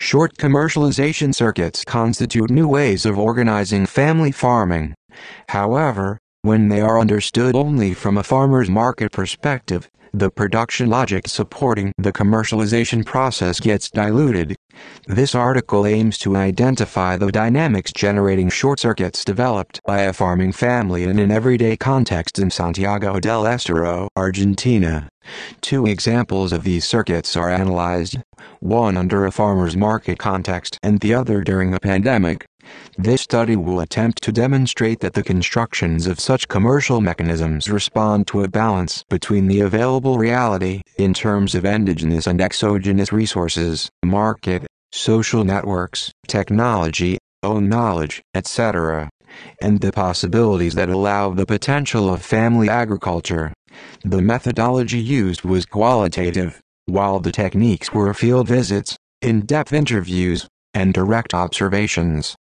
Short commercialization circuits constitute new ways of organizing family farming. However, when they are understood only from a farmer's market perspective, the production logic supporting the commercialization process gets diluted. This article aims to identify the dynamics generating short circuits developed by a farming family in an everyday context in Santiago del Estero, Argentina. Two examples of these circuits are analyzed, one under a farmer's market context and the other during a pandemic. This study will attempt to demonstrate that the constructions of such commercial mechanisms respond to a balance between the available reality, in terms of endogenous and exogenous resources, market, social networks, technology, own knowledge, etc., and the possibilities that allow the potential of family agriculture. The methodology used was qualitative, while the techniques were field visits, in-depth interviews, and direct observations.